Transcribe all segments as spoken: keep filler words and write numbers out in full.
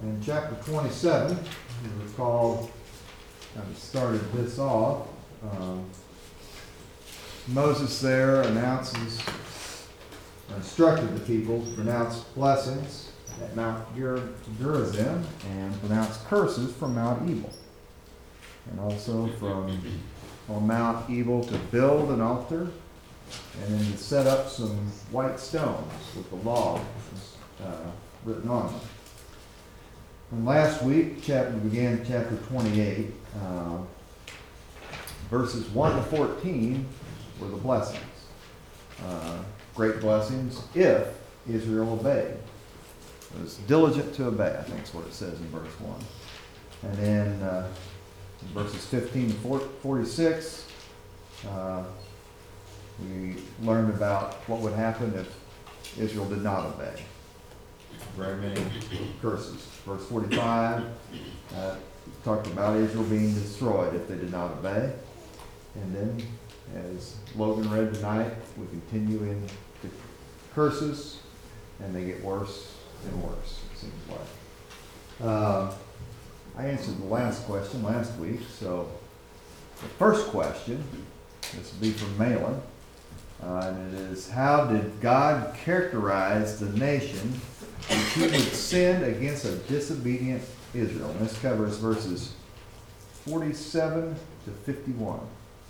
in chapter twenty-seven, you recall, kind of started this off. Um, Moses there announces, or instructed the people to pronounce blessings at Mount Ger- Gerizim and pronounce curses from Mount Ebal. And also from on Mount Ebal to build an altar and then to set up some white stones with the law uh, written on them. And last week, chapter we began chapter twenty-eight, uh, verses one to fourteen were the blessings. Uh, great blessings if Israel obeyed. It was diligent to obey, I think is what it says in verse one. And then uh, verses fifteen to forty-six, uh, we learned about what would happen if Israel did not obey. Very many curses. Verse forty-five uh, talked about Israel being destroyed if they did not obey. And then, as Logan read tonight, we continue in the curses, and they get worse and worse, it seems like. Uh, I answered the last question last week, so the first question, this will be from Malin, uh, and it is, how did God characterize the nation which he would send against a disobedient Israel? And this covers verses forty-seven to fifty-one.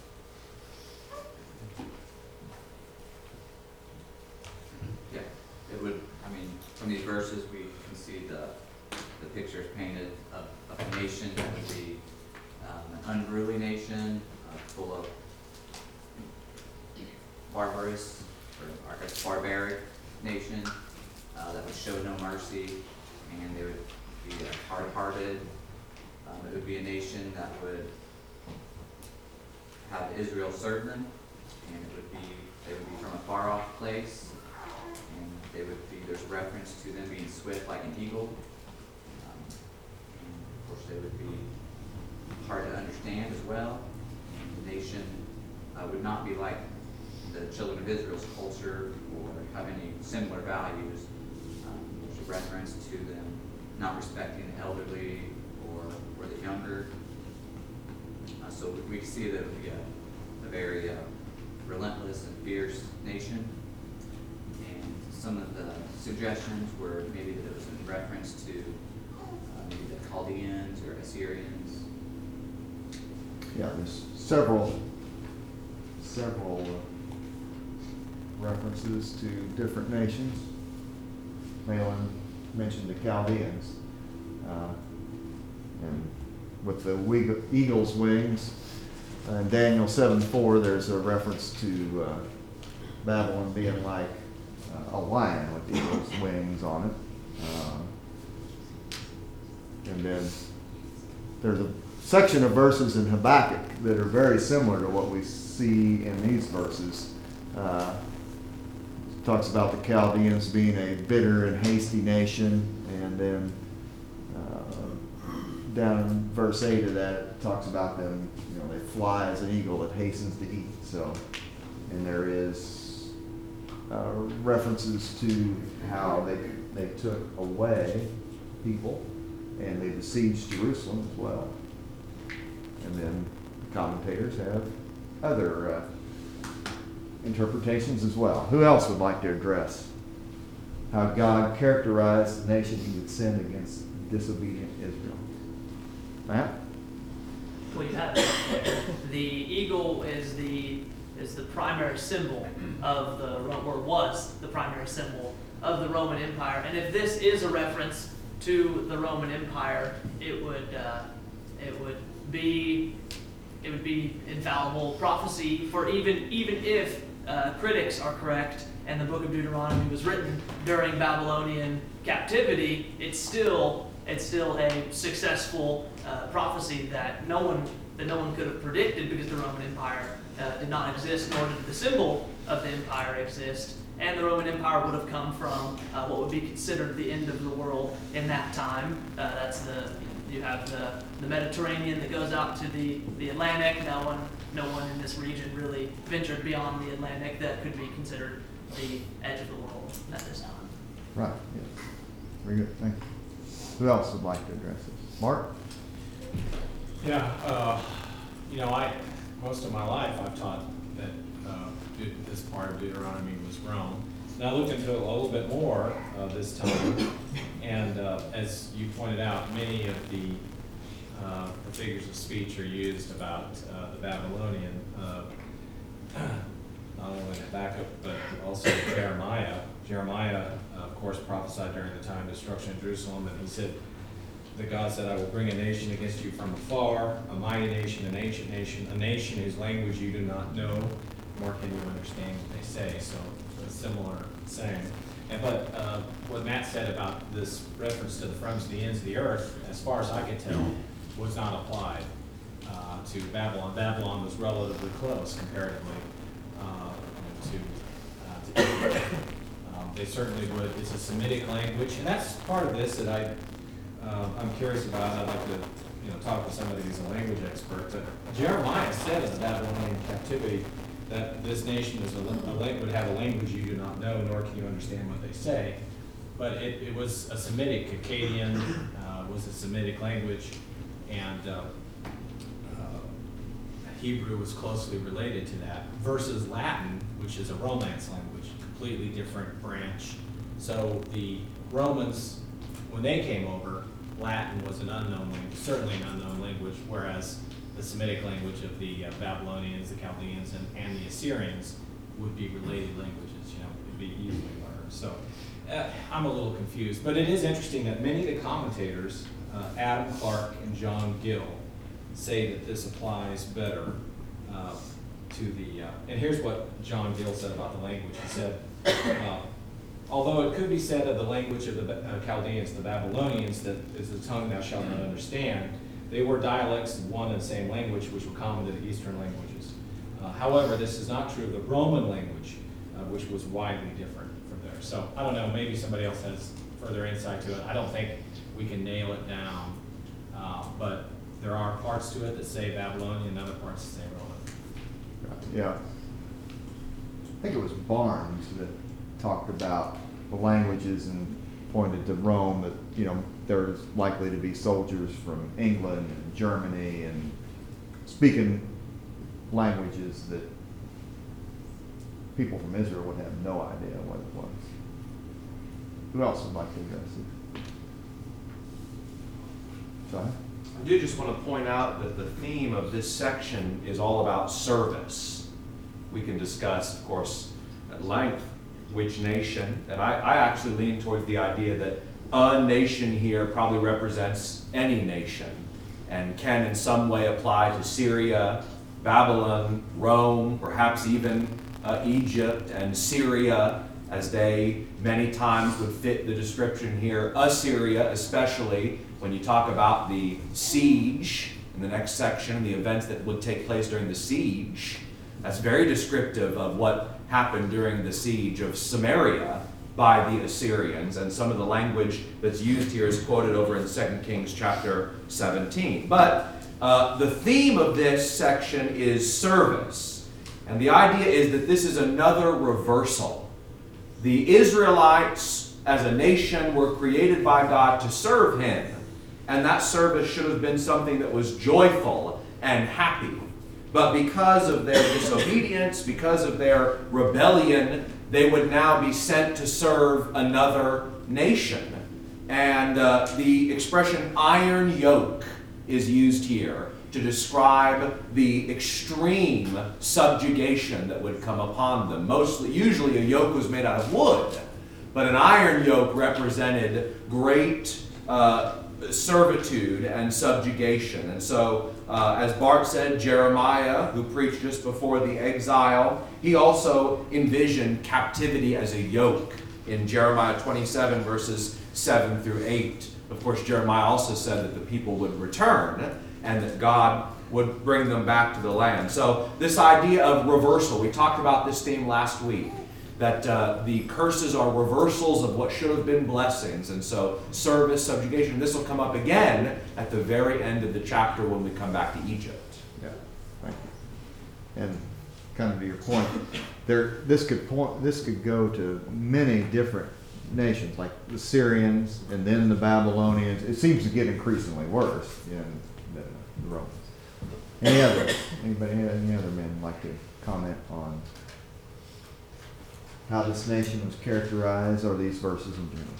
Yeah, it would, I mean, from these verses we can see the the pictures painted of, of a nation that would be um, an unruly nation, uh, full of barbarous, or I guess barbaric nation, uh, that would show no mercy, and they would be uh, hard-hearted. Um, it would be a nation that would have Israel serve them, and it would be, they would be from a far-off place, and they would be, there's reference to them being swift like an eagle. Um, and of course, they would be hard to understand as well. And the nation uh, would not be like the children of Israel's culture or have any similar values. Um, there's a reference to them not respecting the elderly or, or the younger. Uh, so we see that it would be a, a very uh, relentless and fierce nation. And some of the suggestions were maybe that it was in reference to uh, maybe the Chaldeans or Assyrians. Yeah, there's several, several uh, references to different nations. Malin mentioned the Chaldeans. Uh, and with the weag- eagle's wings, uh, in Daniel seven four, there's a reference to uh, Babylon being like uh, a lion with eagle's wings on it. Uh, and then there's a section of verses in Habakkuk that are very similar to what we see in these verses. Uh, talks about the Chaldeans being a bitter and hasty nation, and then uh, down in verse eight of that it talks about them, you know, they fly as an eagle that hastens to eat. So, and there is uh, references to how they they took away people and they besieged Jerusalem as well. And then commentators have other uh, interpretations as well. Who else would like to address how God characterized the nation he would send against disobedient Israel? Matt? Well, you have the eagle is the is the primary symbol of the or was the primary symbol of the Roman Empire, and if this is a reference to the Roman Empire, it would uh, it would be it would be infallible prophecy for even even if uh, critics are correct and the book of Deuteronomy was written during Babylonian captivity, it's still it's still a successful uh, prophecy that no one that no one could have predicted, because the Roman Empire uh, did not exist, nor did the symbol of the empire exist. And the Roman Empire would have come from uh, what would be considered the end of the world in that time. Uh, that's the you have the, the Mediterranean that goes out to the, the Atlantic. No one no one in this region really ventured beyond the Atlantic that could be considered the edge of the world at this time. Right. Yeah. Very good. Thank you. Who else would like to address this? Mark? Yeah, uh, you know, I, most of my life I've taught that uh, Deut- this part of Deuteronomy was Rome. And I looked into it a little bit more uh, this time, and uh, as you pointed out, many of the, uh, the figures of speech are used about uh, the Babylonian, uh, not only Habakkuk, but also Jeremiah. Jeremiah, uh, of course, prophesied during the time of destruction of Jerusalem, and he said, that God said, I will bring a nation against you from afar, a mighty nation, an ancient nation, a nation whose language you do not know, nor can you understand what they say. So a similar saying. And but uh, what Matt said about this reference to the froms to the ends of the earth, as far as I could tell, was not applied uh, to Babylon. Babylon was relatively close comparatively uh, to, uh, to Israel. Um, they certainly would. It's a Semitic language, and that's part of this that I Um, I'm curious about. I'd like to, you know, talk with somebody who's a language expert. But Jeremiah said in the Babylonian captivity that this nation is a, a, would have a language you do not know, nor can you understand what they say. But it, it was a Semitic. Akkadian uh, was a Semitic language, and uh, uh, Hebrew was closely related to that. Versus Latin, which is a Romance language, completely different branch. So the Romans, when they came over, Latin was an unknown language, certainly an unknown language, whereas the Semitic language of the uh, Babylonians, the Chaldeans, and, and the Assyrians would be related languages, you know, it'd be easily learned. So uh, I'm a little confused, but it is interesting that many of the commentators, uh, Adam Clark and John Gill, say that this applies better uh, to the, uh, and here's what John Gill said about the language. He said, uh, although it could be said of the language of the uh, Chaldeans, the Babylonians, that is the tongue thou shalt not understand, they were dialects of one and the same language which were common to the Eastern languages. Uh, however, this is not true of the Roman language, uh, which was widely different from theirs. So I don't know, maybe somebody else has further insight to it. I don't think we can nail it down, uh, but there are parts to it that say Babylonian and other parts that say Roman. Yeah. I think it was Barnes that talked about the languages and pointed to Rome, that, you know, there's likely to be soldiers from England and Germany and speaking languages that people from Israel would have no idea what it was. Who else would like to address it? John? I do just want to point out that the theme of this section is all about service. We can discuss, of course, at length which nation, and I, I actually lean towards the idea that a nation here probably represents any nation and can in some way apply to Syria, Babylon, Rome, perhaps even uh, Egypt and Syria, as they many times would fit the description here. Assyria, especially when you talk about the siege in the next section, the events that would take place during the siege. That's very descriptive of what happened during the siege of Samaria by the Assyrians, and some of the language that's used here is quoted over in Second Kings chapter seventeen. But uh, the theme of this section is service, and the idea is that this is another reversal. The Israelites as a nation were created by God to serve Him, and that service should have been something that was joyful and happy. But because of their disobedience, because of their rebellion, they would now be sent to serve another nation. And uh, the expression iron yoke is used here to describe the extreme subjugation that would come upon them. Mostly, usually a yoke was made out of wood, but an iron yoke represented great uh, servitude and subjugation. And so, uh, as Bart said, Jeremiah, who preached just before the exile, he also envisioned captivity as a yoke in Jeremiah twenty-seven, verses seven through eight. Of course, Jeremiah also said that the people would return and that God would bring them back to the land. So this idea of reversal, we talked about this theme last week, that uh, the curses are reversals of what should have been blessings. And so service, subjugation, this will come up again at the very end of the chapter when we come back to Egypt. Yeah, thank you. And kind of to your point, there, this could point, this could go to many different nations, like the Syrians and then the Babylonians. It seems to get increasingly worse in, than the Romans. Any other, anybody, any other men like to comment on how this nation was characterized, or these verses in general?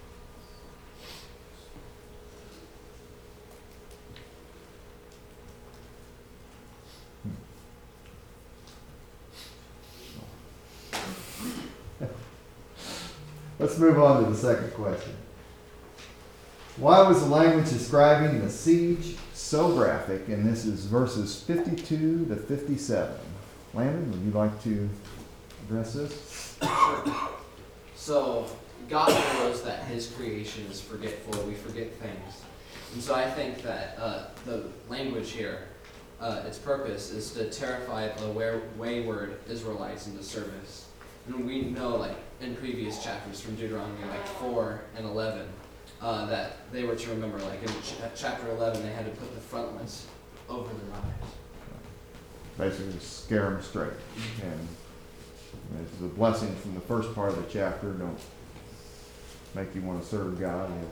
Let's move on to the second question. Why was the language describing the siege so graphic? And this is verses fifty-two to fifty-seven. Landon, would you like to address this? Sure. So, God knows that His creation is forgetful. We forget things. And so I think that uh, the language here, uh, its purpose is to terrify the wayward Israelites into service. And we know, like, in previous chapters from Deuteronomy, like four and eleven, uh, that they were to remember, like in ch- chapter eleven, they had to put the frontlets over their eyes. Basically, scare them straight. And it's the blessings from the first part of the chapter don't make you want to serve God. You know,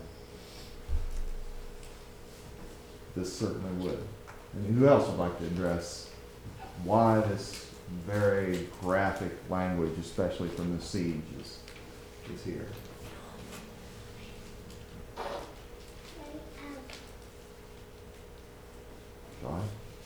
this certainly would. And who else would like to address why this very graphic language, especially from the siege, is, is here? John?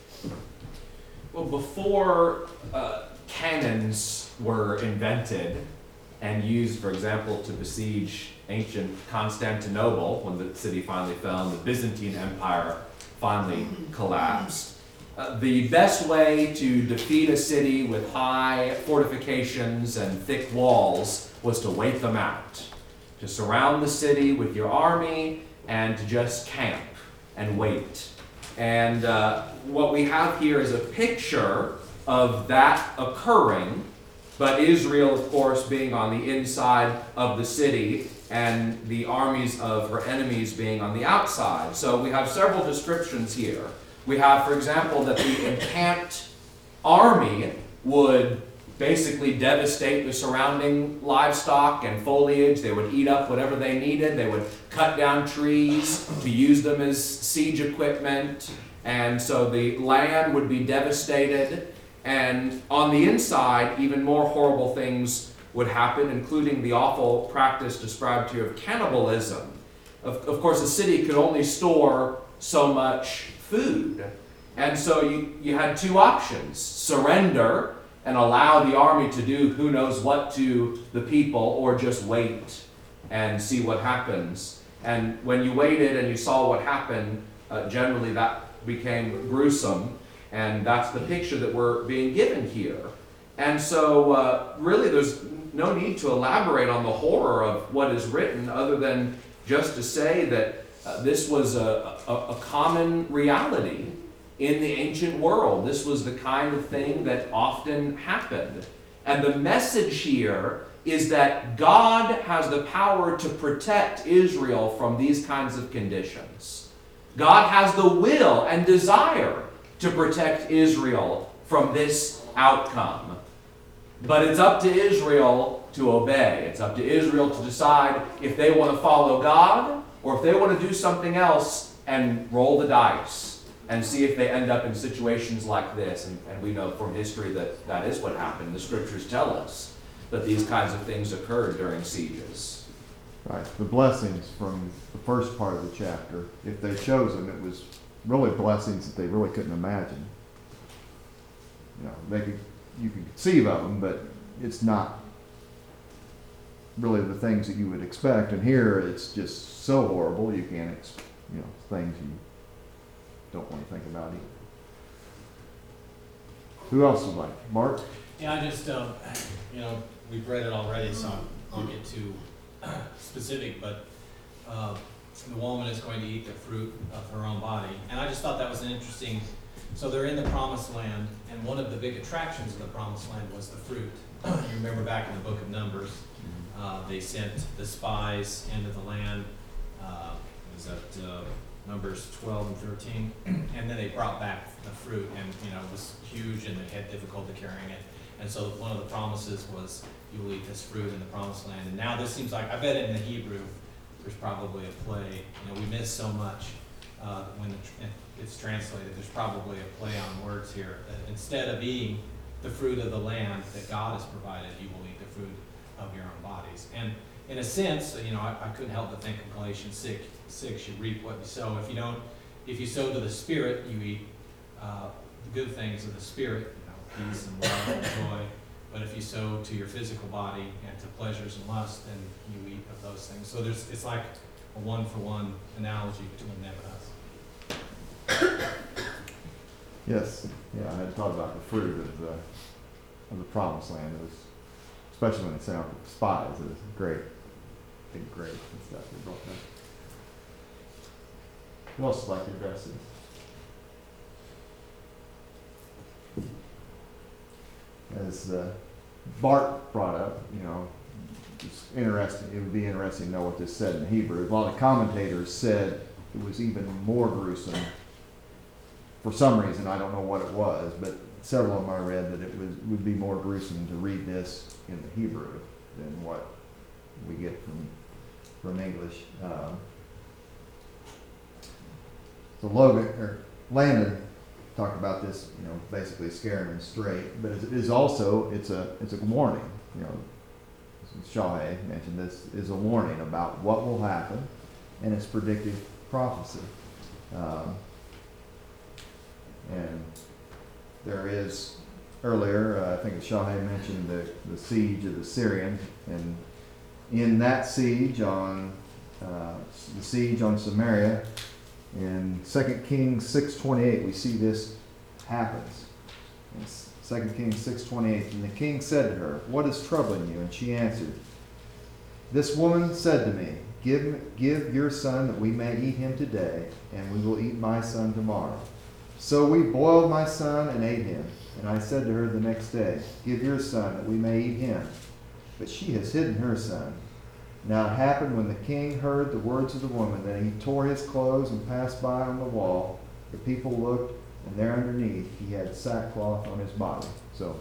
Well, before uh, cannons were invented and used, for example, to besiege ancient Constantinople, when the city finally fell and the Byzantine Empire finally collapsed, uh, the best way to defeat a city with high fortifications and thick walls was to wait them out, to surround the city with your army and to just camp and wait. And uh, what we have here is a picture of that occurring, but Israel, of course, being on the inside of the city and the armies of her enemies being on the outside. So we have several descriptions here. We have, for example, that the encamped army would basically devastate the surrounding livestock and foliage. They would eat up whatever they needed. They would cut down trees to use them as siege equipment. And so the land would be devastated. And on the inside, even more horrible things would happen, including the awful practice described here of cannibalism. Of, of course, a city could only store so much food. And so you, you had two options: surrender and allow the army to do who knows what to the people, or just wait and see what happens. And when you waited and you saw what happened, uh, generally that became gruesome. And that's the picture that we're being given here. And so uh, really there's no need to elaborate on the horror of what is written, other than just to say that uh, this was a, a, a common reality in the ancient world. This was the kind of thing that often happened. And the message here is that God has the power to protect Israel from these kinds of conditions. God has the will and desire to protect Israel from this outcome. But it's up to Israel to obey. It's up to Israel to decide if they want to follow God or if they want to do something else and roll the dice and see if they end up in situations like this. And, and we know from history that that is what happened. The scriptures tell us that these kinds of things occurred during sieges. Right. The blessings from the first part of the chapter, if they chose them, it was really blessings that they really couldn't imagine. You know, they could, you could conceive of them, but it's not really the things that you would expect. And here, it's just so horrible, you can't, ex- you know, things you don't want to think about either. Who else would like? Mark? Yeah, I just, um, you know, we've read it already, so I won't get too specific, but uh, the woman is going to eat the fruit of her own body. And I just thought that was an interesting, so they're in the promised land, and one of the big attractions of the promised land was the fruit. You remember back in the book of Numbers, uh, they sent the spies into the land, uh, was that uh, Numbers twelve and thirteen, and then they brought back the fruit, and you know, it was huge and they had difficulty carrying it. And so one of the promises was, you will eat this fruit in the promised land. And now this seems like, I bet in the Hebrew, there's probably a play. You know, we miss so much uh, when the tr- it's translated. There's probably a play on words here. That instead of eating the fruit of the land that God has provided, you will eat the fruit of your own bodies. And in a sense, you know, I, I couldn't help but think of Galatians six, six, you reap what you sow. If you don't, if you sow to the Spirit, you eat uh, the good things of the Spirit, you know, peace and love and joy. But if you sow to your physical body and to pleasures and lust, then you eat of those things. So there's, it's like a one-for-one analogy between them and us. Yes, yeah, I had thought about the fruit of the, of the promised land. It was, especially when they sent out the spies, it was great, big grapes and stuff they brought back. Who else would like to address this? As uh, Bart brought up, you know, it's interesting, it would be interesting to know what this said in Hebrew. A lot of commentators said it was even more gruesome. For some reason, I don't know what it was, but several of them I read that it was, would be more gruesome to read this in the Hebrew than what we get from from English. Um, so Logan or Landon talked about this, you know, basically scaring them straight, but it is also it's a it's a warning. You know, Shahe mentioned this is a warning about what will happen, and it's predictive prophecy. Um, And there is, earlier, uh, I think Shahe mentioned the, the siege of the Syrians. And in that siege on, uh, the siege on Samaria, in Second Kings six twenty-eight, we see this happens. In Second Kings six twenty-eight, and the king said to her, "What is troubling you?" And she answered, "This woman said to me, give, give your son that we may eat him today, and we will eat my son tomorrow. So we boiled my son and ate him. And I said to her the next day, give your son that we may eat him. But she has hidden her son. Now it happened when the king heard the words of the woman that he tore his clothes and passed by on the wall. The people looked, and there underneath he had sackcloth on his body." So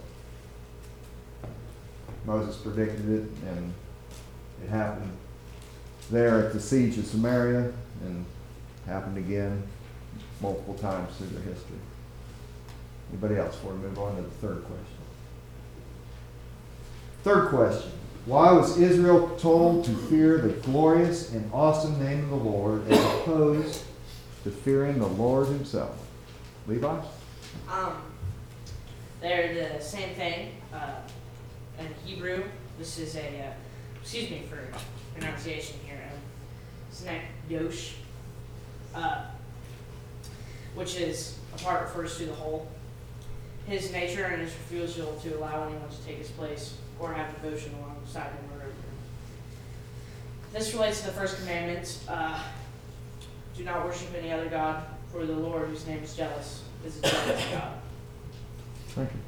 Moses predicted it, and it happened there at the siege of Samaria, and happened again multiple times through their history. Anybody else before we move on to the third question? Third question. Why was Israel told to fear the glorious and awesome name of the Lord as opposed to fearing the Lord himself? Levi? Um, they're the same thing. Uh, in Hebrew, this is a, uh, excuse me for pronunciation here, um, it's not Yosh, uh, which is, a part refers to the whole. His nature and his refusal to allow anyone to take his place or have devotion alongside him or over him. This relates to the first commandment, uh, do not worship any other God, for the Lord, whose name is jealous, is a jealous God. Thank you.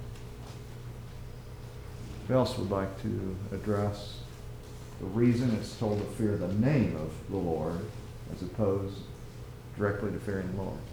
Who else would like to address the reason it's told to fear the name of the Lord as opposed directly to fearing the Lord?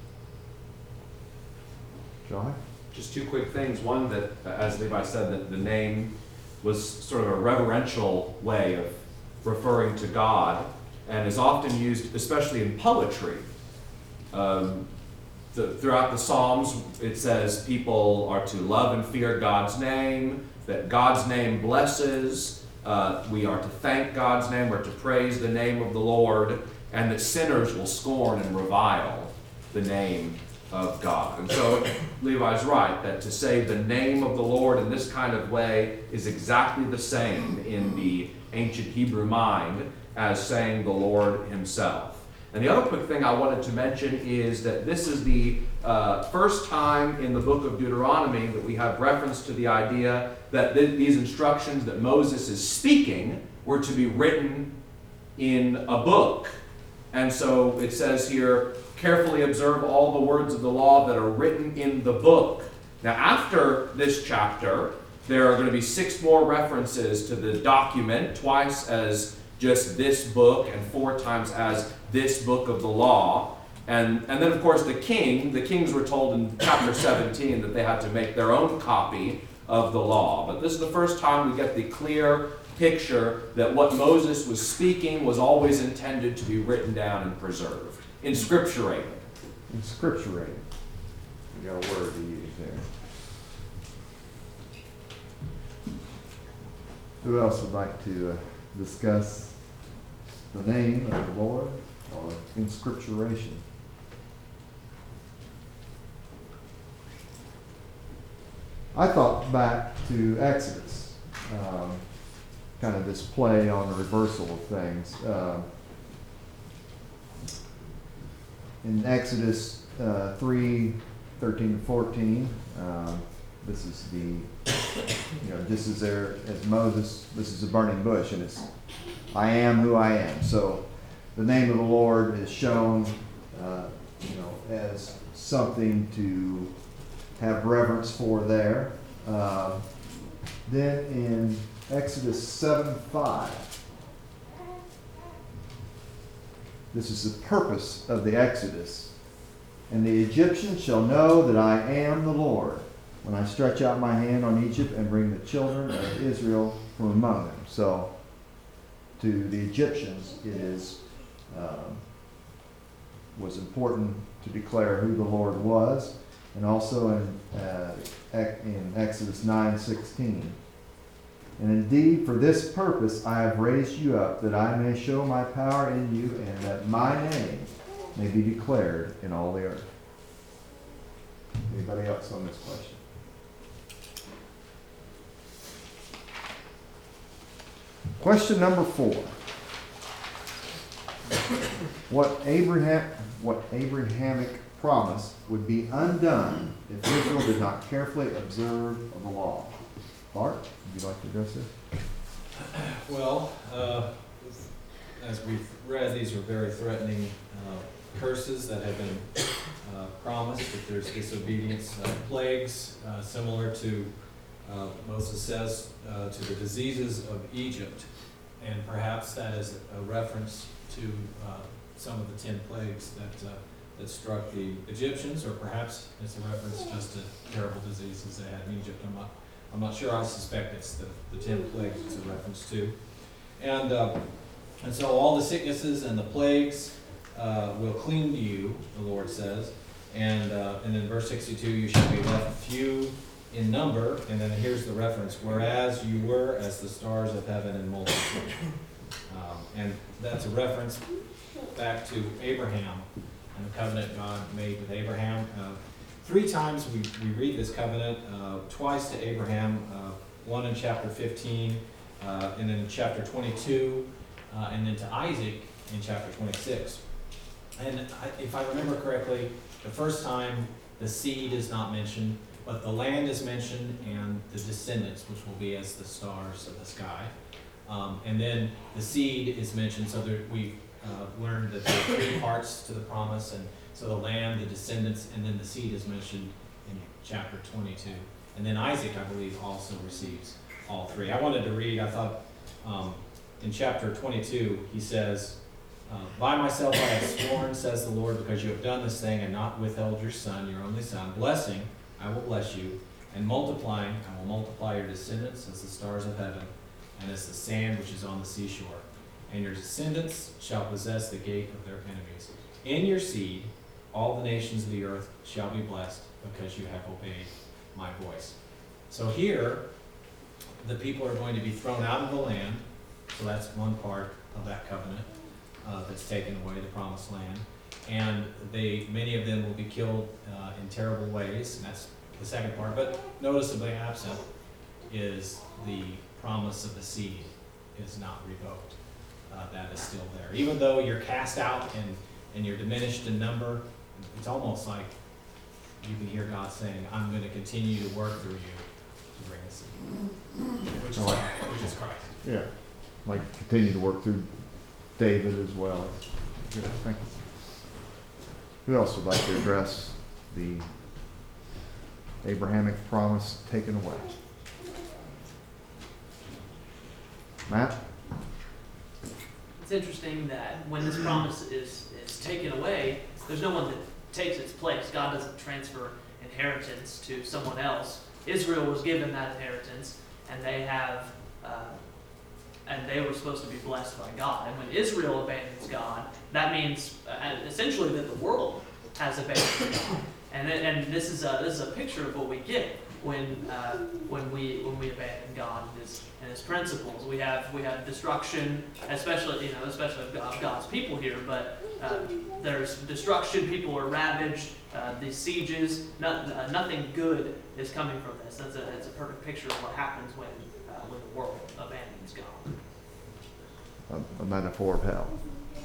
John? Just two quick things. One, that, as Levi said, that the name was sort of a reverential way of referring to God, and is often used, especially in poetry. Um, the, throughout the Psalms, it says people are to love and fear God's name, that God's name blesses, uh, we are to thank God's name, we're to praise the name of the Lord, and that sinners will scorn and revile the name of God. And so Levi's right, that to say the name of the Lord in this kind of way is exactly the same in the ancient Hebrew mind as saying the Lord himself. And the other quick thing I wanted to mention is that this is the uh, first time in the book of Deuteronomy that we have reference to the idea that th- these instructions that Moses is speaking were to be written in a book. And so it says here, carefully observe all the words of the law that are written in the book. Now, after this chapter, there are going to be six more references to the document, twice as just this book and four times as this book of the law. And, and then, of course, the king, the kings were told in chapter seventeen that they had to make their own copy of the law. But this is the first time we get the clear picture that what Moses was speaking was always intended to be written down and preserved, inscripturated. Inscripturated. We got a word to use there. Who else would like to uh, discuss the name of the Lord or inscripturation? I thought back to Exodus, um, kind of this play on the reversal of things. Uh, in Exodus uh, three, thirteen to fourteen, um, this is the, you know, this is there as Moses, this is a burning bush, and it's, I am who I am. So the name of the Lord is shown, uh, you know, as something to have reverence for there. Uh, then in Exodus seven five, this is the purpose of the Exodus. And the Egyptians shall know that I am the Lord when I stretch out my hand on Egypt and bring the children of Israel from among them. So to the Egyptians, it is um, was important to declare who the Lord was. And also in, uh, in Exodus nine sixteen. And indeed, for this purpose I have raised you up, that I may show my power in you, and that my name may be declared in all the earth. Anybody else on this question? Question number four. What Abraham, what Abrahamic promise would be undone if Israel did not carefully observe the law? Bart, would you like to address this? Well, uh, as we've read, these are very threatening uh, curses that have been uh, promised if there's disobedience, uh, plagues, uh, similar to, uh, Moses says, uh, to the diseases of Egypt. And perhaps that is a reference to uh, some of the ten plagues that uh, that struck the Egyptians, or perhaps it's a reference just to terrible diseases they had in Egypt. I'm not, I'm not sure. I suspect it's the, the ten plagues it's a reference to. And, uh, and so all the sicknesses and the plagues uh, will cling to you, the Lord says. And, uh, and in verse sixty-two, you shall be left few in number. And then here's the reference, whereas you were as the stars of heaven in multitude. Um, and that's a reference back to Abraham and the covenant God made with Abraham. Uh, three times we, we read this covenant, uh, twice to Abraham, uh, one in chapter fifteen, uh, and then in chapter twenty-two, uh, and then to Isaac in chapter twenty-six. And I, if I remember correctly, the first time the seed is not mentioned, but the land is mentioned and the descendants, which will be as the stars of the sky. Um, and then the seed is mentioned, so there, we Uh, learned that there are three parts to the promise, and so the land, the descendants, and then the seed is mentioned in chapter twenty-two. And then Isaac, I believe, also receives all three. I wanted to read, I thought, um, in chapter twenty-two, he says, uh, by myself I have sworn, says the Lord, because you have done this thing and not withheld your son, your only son. Blessing, I will bless you, and multiplying, I will multiply your descendants as the stars of heaven, and as the sand which is on the seashore. And your descendants shall possess the gate of their enemies. In your seed, all the nations of the earth shall be blessed, because you have obeyed my voice. So here, the people are going to be thrown out of the land. So that's one part of that covenant uh, that's taken away, the promised land. And they, many of them will be killed uh, in terrible ways. And that's the second part. But noticeably absent is the promise of the seed is not revoked. Uh, that is still there. Even though you're cast out and, and you're diminished in number, it's almost like you can hear God saying, I'm going to continue to work through you to bring us in. Which is, which is Christ. Yeah, like continue to work through David as well. Good, thank you. Who else would like to address the Abrahamic promise taken away? Matt? It's interesting that when this promise is, is taken away, there's no one that takes its place. God doesn't transfer inheritance to someone else Israel was given that inheritance, and they have, uh, and they were supposed to be blessed by God. And when Israel abandons God, that means uh, essentially that the world has abandoned God. And it, and this is a this is a picture of what we get when uh, when we when we abandon God and His and His principles. We have we have destruction, especially you know especially of God- God's people here. But uh, there's destruction. People are ravaged. Uh, these sieges. Not, uh, nothing good is coming from this. That's a it's a perfect picture of what happens when uh, when the world abandons God. A, a metaphor of hell.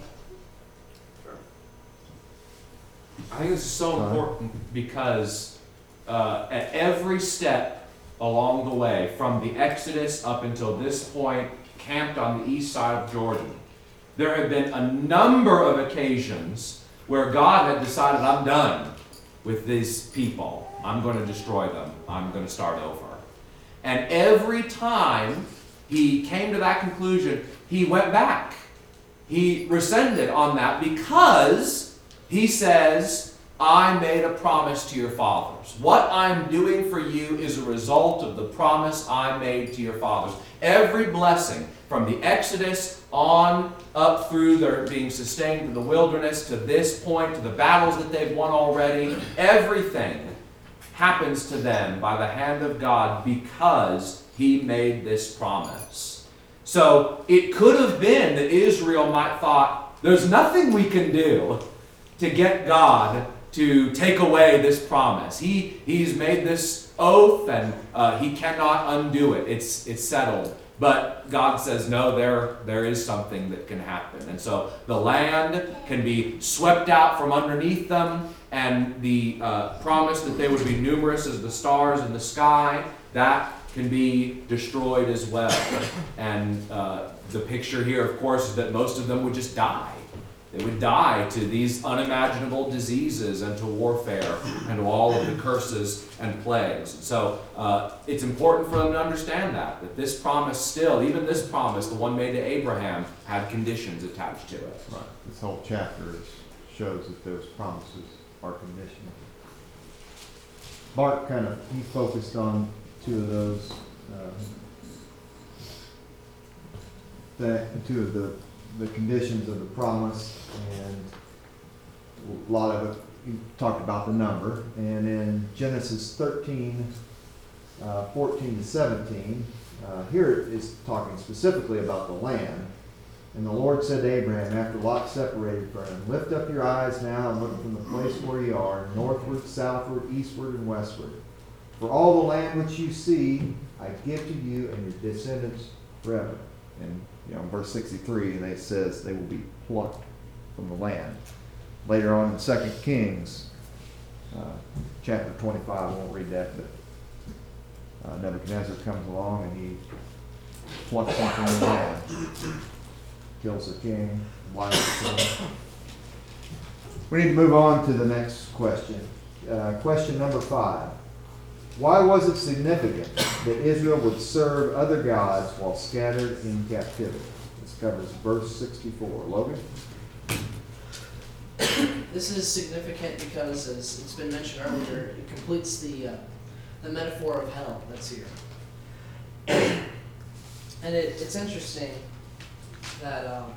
I think this is so Huh? important because uh, at every step along the way, from the Exodus up until this point, camped on the east side of Jordan, there have been a number of occasions where God had decided, I'm done with these people. I'm going to destroy them. I'm going to start over. And every time he came to that conclusion, he went back. He rescinded on that because he says, I made a promise to your fathers. What I'm doing for you is a result of the promise I made to your fathers. Every blessing from the Exodus on up through their being sustained in the wilderness to this point, to the battles that they've won already, everything happens to them by the hand of God because he made this promise. So it could have been that Israel might thought, there's nothing we can do to get God to take away this promise. He He's made this oath and uh, he cannot undo it. It's it's settled. But God says, no, there, there is something that can happen. And so the land can be swept out from underneath them, and the uh, promise that they would be numerous as the stars in the sky, that can be destroyed as well. And uh, the picture here, of course, is that most of them would just die. They would die to these unimaginable diseases and to warfare and to all of the curses and plagues. So uh, it's important for them to understand that, that this promise still, even this promise, the one made to Abraham, had conditions attached to it. Right. This whole chapter is, shows that those promises are conditional. Bart kind of, he focused on two of those, uh, that, two of the, the conditions of the promise, and a lot of it, he talked about the number. And in Genesis thirteen, uh, fourteen to seventeen, uh, here it is talking specifically about the land. And the Lord said to Abraham, after Lot separated from him, lift up your eyes now and look from the place where you are, northward, southward, eastward, and westward. For all the land which you see, I give to you and your descendants forever. And you know, in verse sixty-three, and it says they will be plucked from the land. Later on in Second Kings, uh, chapter twenty-five, I won't read that, but uh, Nebuchadnezzar comes along and he plucks them from the land, kills the king, blinds the king. We need to move on to the next question. Uh, question number five. Why was it significant that Israel would serve other gods while scattered in captivity? This covers verse sixty-four. Logan? This is significant because, as it's been mentioned earlier, it completes the uh, the metaphor of hell that's here. And it, it's interesting that um,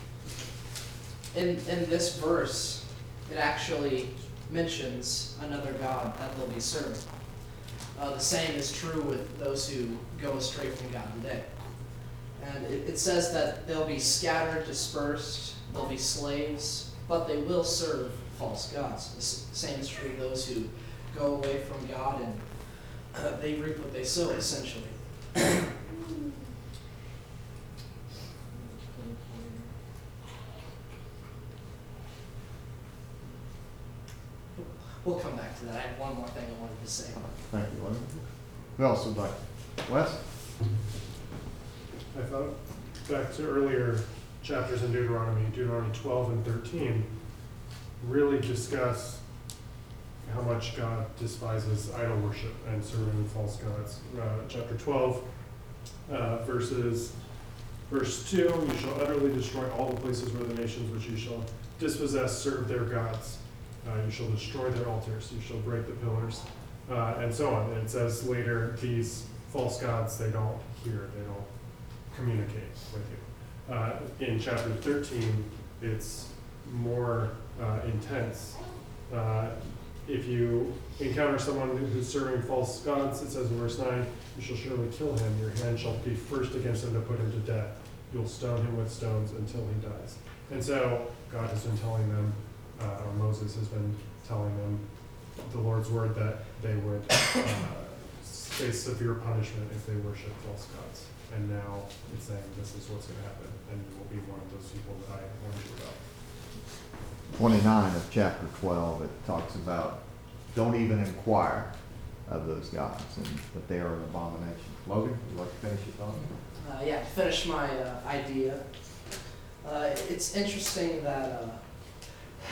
in in this verse, it actually mentions another god that they'll be serving. Uh, the same is true with those who go astray from God today. And it, it says that they'll be scattered, dispersed, they'll be slaves, but they will serve false gods. The s- same is true of those who go away from God and uh, they reap what they sow, essentially. We'll come back to that. I have one more thing I wanted to say. Thank you, Logan. Who else would like? Wes? I thought back to earlier chapters in Deuteronomy, Deuteronomy twelve and thirteen, really discuss how much God despises idol worship and serving false gods. Uh, chapter twelve, uh, verses, verse two, you shall utterly destroy all the places where the nations which you shall dispossess serve their gods. Uh, you shall destroy their altars, you shall break the pillars uh, and so on. And it says later, these false gods, they don't hear, they don't communicate with you. Uh, in chapter thirteen, it's more uh, intense. Uh, if you encounter someone who's serving false gods, it says in verse nine, you shall surely kill him, your hand shall be first against him to put him to death. You'll stone him with stones until he dies. And so God has been telling them, uh, or Moses has been telling them, the Lord's word, that they would uh, face severe punishment if they worship false gods. And now it's saying this is what's going to happen, and you will be one of those people that I warned you about. twenty-nine of chapter twelve, it talks about don't even inquire of those gods, and that they are an abomination. Logan, would you like to finish your thought? Uh, yeah, to finish my uh, idea, uh, it's interesting that uh,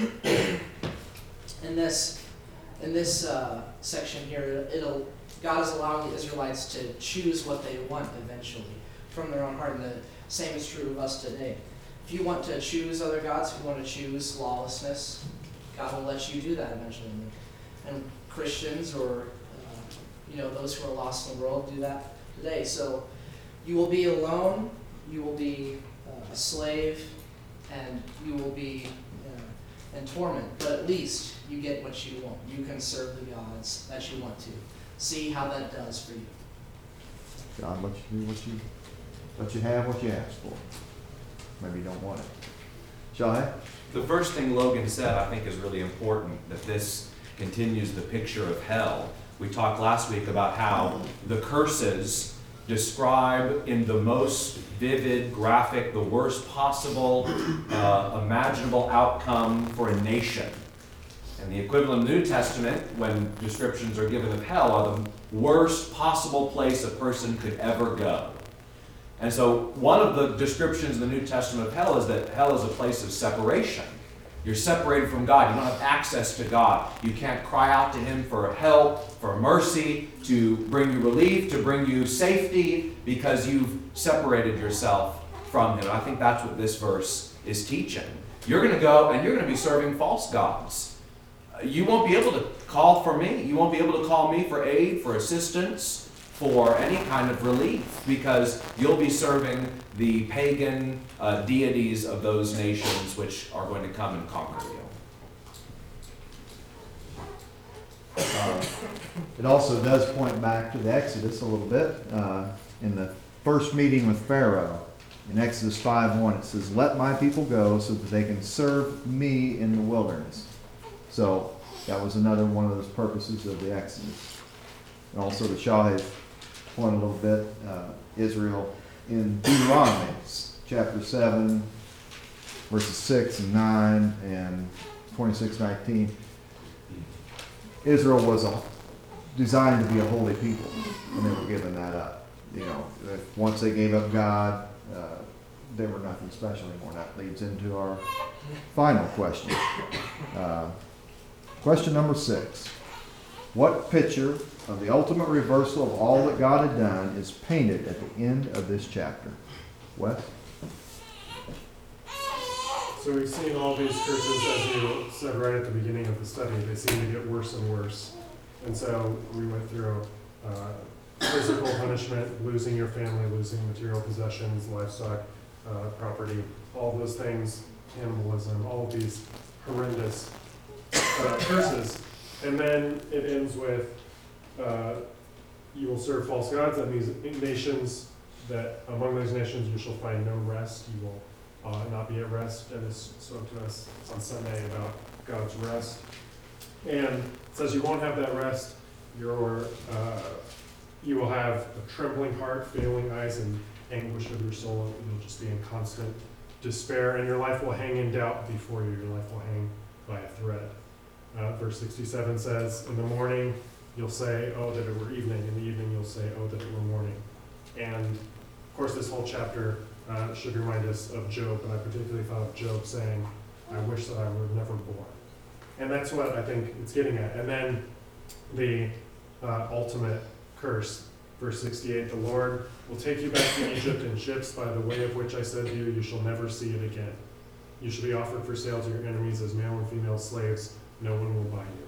in this in this uh, section here, it'll God is allowing the Israelites to choose what they want eventually from their own heart, and the same is true of us today. If you want to choose other gods, if you want to choose lawlessness, God will let you do that eventually. And Christians, or uh, you know, those who are lost in the world, do that today. So you will be alone, you will be uh, a slave, and you will be uh, in torment. But at least you get what you want. You can serve the gods that you want to. See how that does for you. God let you do what you, let you have what you ask for. Maybe you don't want it. Shahid? The first thing Logan said, I think, is really important, that this continues the picture of hell. We talked last week about how the curses describe in the most vivid, graphic, the worst possible uh, imaginable outcome for a nation. And the equivalent of the New Testament, when descriptions are given of hell, are the worst possible place a person could ever go. And so one of the descriptions in the New Testament of hell is that hell is a place of separation. You're separated from God. You don't have access to God. You can't cry out to Him for help, for mercy, to bring you relief, to bring you safety, because you've separated yourself from Him. I think that's what this verse is teaching. You're going to go and you're going to be serving false gods. You won't be able to call for me. You won't be able to call me for aid, for assistance, for any kind of relief, because you'll be serving the pagan uh, deities of those nations which are going to come and conquer you. Uh, it also does point back to the Exodus a little bit. Uh, in the first meeting with Pharaoh, in Exodus five one, it says, "Let my people go so that they can serve me in the wilderness." So that was another one of those purposes of the Exodus. And also to Shahid's point a little bit, uh, Israel in Deuteronomy chapter seven, verses six and nine and twenty-six nineteen. Israel was a, designed to be a holy people, and they were given that up. You know, if, once they gave up God, uh, they were nothing special anymore. That leads into our final question. Uh, question number six. What picture of the ultimate reversal of all that God had done is painted at the end of this chapter? Wes? So we've seen all these curses, as you said right at the beginning of the study, they seem to get worse and worse. And so we went through uh, physical punishment, losing your family, losing material possessions, livestock, uh, property, all those things, cannibalism, all of these horrendous uh, curses. And then it ends with, uh, you will serve false gods. That means nations, that among those nations you shall find no rest. You will uh, not be at rest. Dennis spoke to us on Sunday about God's rest. And it says you won't have that rest. Your, uh, you will have a trembling heart, failing eyes, and anguish of your soul. You'll just be in constant despair, and your life will hang in doubt before you. Your life will hang by a thread. Uh, verse sixty-seven says, in the morning you'll say, oh, that it were evening. In the evening you'll say, oh, that it were morning. And of course this whole chapter uh, should remind us of Job, and I particularly thought of Job saying, I wish that I were never born. And that's what I think it's getting at. And then the uh, ultimate curse, verse sixty-eight, the Lord will take you back to Egypt in ships by the way of which I said to you, you shall never see it again. You shall be offered for sale to your enemies as male and female slaves. No one will buy you.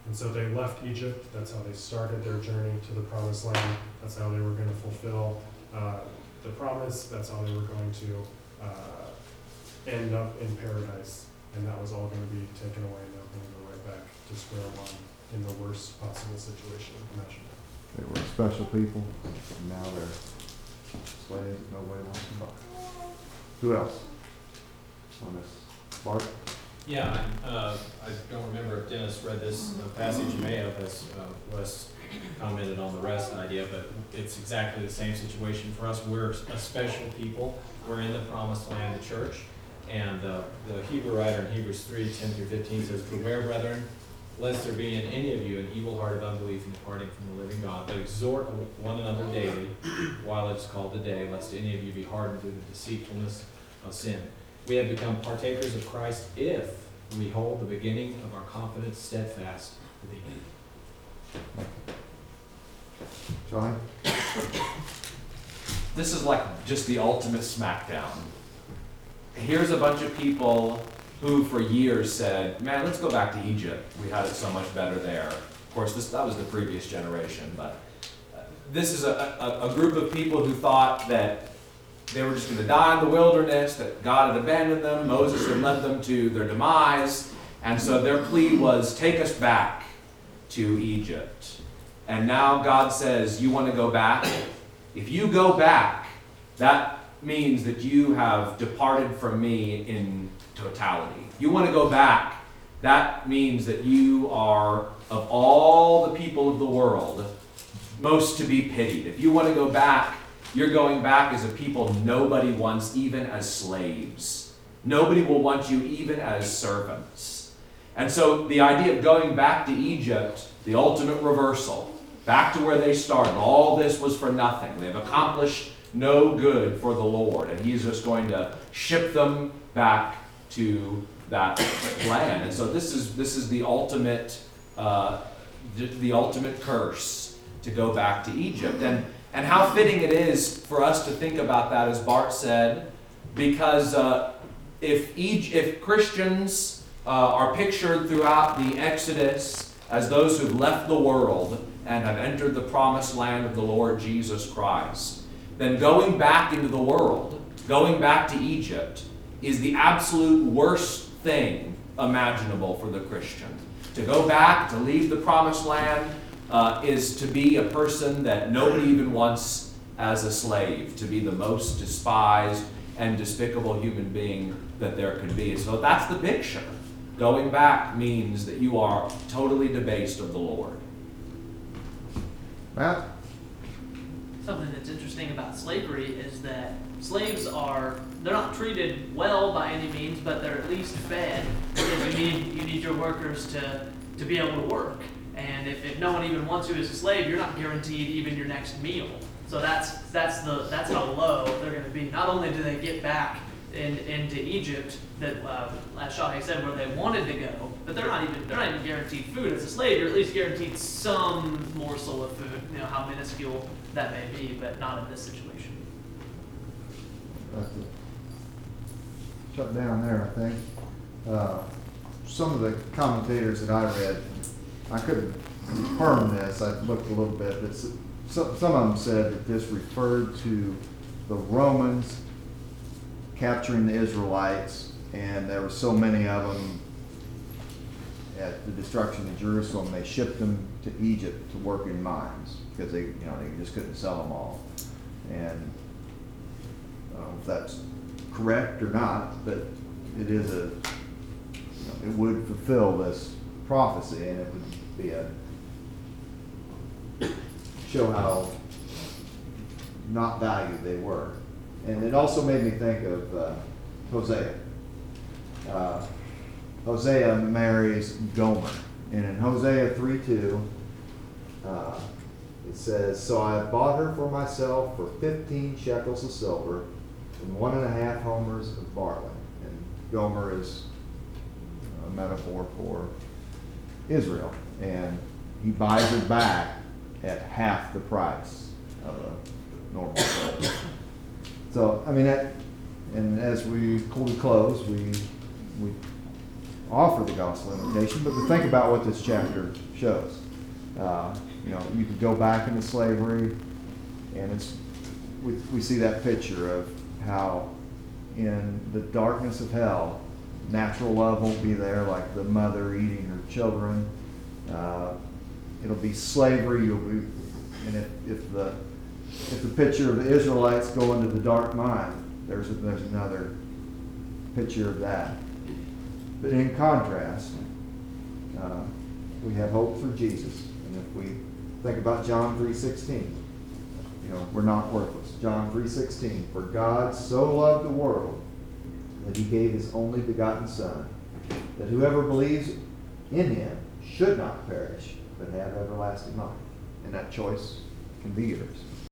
And so they left Egypt. That's how they started their journey to the promised land. That's how they were going to fulfill uh, the promise. That's how they were going to uh, end up in paradise. And that was all going to be taken away. And they were going to go right back to square one in the worst possible situation imaginable. They were special people, and now they're slaves that nobody wants to buy. Who else on this? Bart? Yeah, I, uh, I don't remember if Dennis read this uh, passage, you may have, as uh, Wes commented on the rest idea, but it's exactly the same situation for us. We're a special people. We're in the promised land, the church. And uh, the Hebrew writer in Hebrews three, ten through fifteen says, "Beware, brethren, lest there be in any of you an evil heart of unbelief in departing from the living God, but exhort one another daily, while it is called the day, lest any of you be hardened through the deceitfulness of sin. We have become partakers of Christ if we hold the beginning of our confidence steadfast to the end." John? This is like just the ultimate smackdown. Here's a bunch of people who for years said, man, let's go back to Egypt. We had it so much better there. Of course, this, that was the previous generation, but uh, this is a, a, a group of people who thought that they were just going to die in the wilderness, that God had abandoned them, Moses had led them to their demise, and so their plea was, take us back to Egypt. And now God says, you want to go back? If you go back, that means that you have departed from me in totality. You want to go back, that means that you are, of all the people of the world, most to be pitied. If you want to go back, you're going back as a people nobody wants, even as slaves. Nobody will want you even as servants. And so the idea of going back to Egypt, the ultimate reversal, back to where they started, all this was for nothing. They've accomplished no good for the Lord, and he's just going to ship them back to that land. And so this is this is the ultimate uh, the, the ultimate curse, to go back to Egypt. And and how fitting it is for us to think about that, as Bart said, because uh, if each if Christians uh, are pictured throughout the Exodus as those who've left the world and have entered the promised land of the Lord Jesus Christ, then going back into the world, going back to Egypt, is the absolute worst thing imaginable for the Christian. To go back, to leave the promised land, uh, is to be a person that nobody even wants as a slave, to be the most despised and despicable human being that there can be. So that's the picture. Going back means that you are totally debased of the Lord. Matt? Something that's interesting about slavery is that slaves are, they're not treated well by any means, but they're at least fed, because you need you need your workers to, to be able to work. And if, if no one even wants you as a slave, you're not guaranteed even your next meal. So that's that's the that's how low they're going to be. Not only do they get back in, into Egypt, that uh, as Shahi said, where they wanted to go, but they're not even they're not even guaranteed food as a slave. You're at least guaranteed some morsel of food, you know, how minuscule that may be, but not in this situation. That's it. Shut down there, I think. Uh, some of the commentators that I read, I couldn't confirm this, I looked a little bit, but s- some, some of them said that this referred to the Romans capturing the Israelites, and there were so many of them at the destruction of Jerusalem, they shipped them to Egypt to work in mines, because they, you know, they just couldn't sell them all. And I don't know if that's correct or not, but it is a, you know, it would fulfill this prophecy, and it would be a, show how not valued they were. And it also made me think of uh, Hosea. Uh, Hosea marries Gomer, and in Hosea three two, uh, it says, "So I bought her for myself for fifteen shekels of silver and one and a half homers of barley." And Gomer is a metaphor for Israel, and he buys her back at half the price of a normal slave. So, I mean, that, and as we we close, we we offer the gospel invitation, but to think about what this chapter shows. Uh, you know, you could go back into slavery, and it's we, we see that picture of how in the darkness of hell, natural love won't be there, like the mother eating her children. Uh, it'll be slavery. You'll be, and if, if the if the picture of the Israelites go into the dark mine, there's a, there's another picture of that. But in contrast, uh, we have hope for Jesus. And if we think about John three sixteen, you know, we're not worthless. John three sixteen, for God so loved the world that he gave his only begotten Son, that whoever believes in him should not perish, but have everlasting life. And that choice can be yours.